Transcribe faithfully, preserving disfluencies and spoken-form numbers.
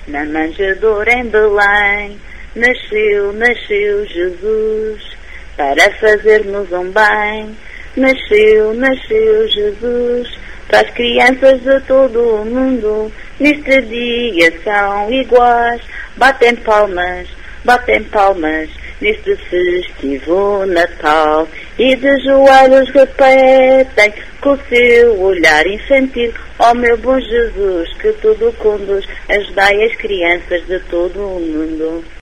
Na manjedoura em Belém, nasceu, nasceu Jesus, para fazer-nos um bem. Nasceu, nasceu Jesus, para as crianças de todo o mundo, neste dia são iguais. Batem palmas, batem palmas, neste festivo Natal, e de joelhos repetem, com o seu olhar infantil: ó meu bom Jesus, que tudo conduz, ajudai as crianças de todo o mundo.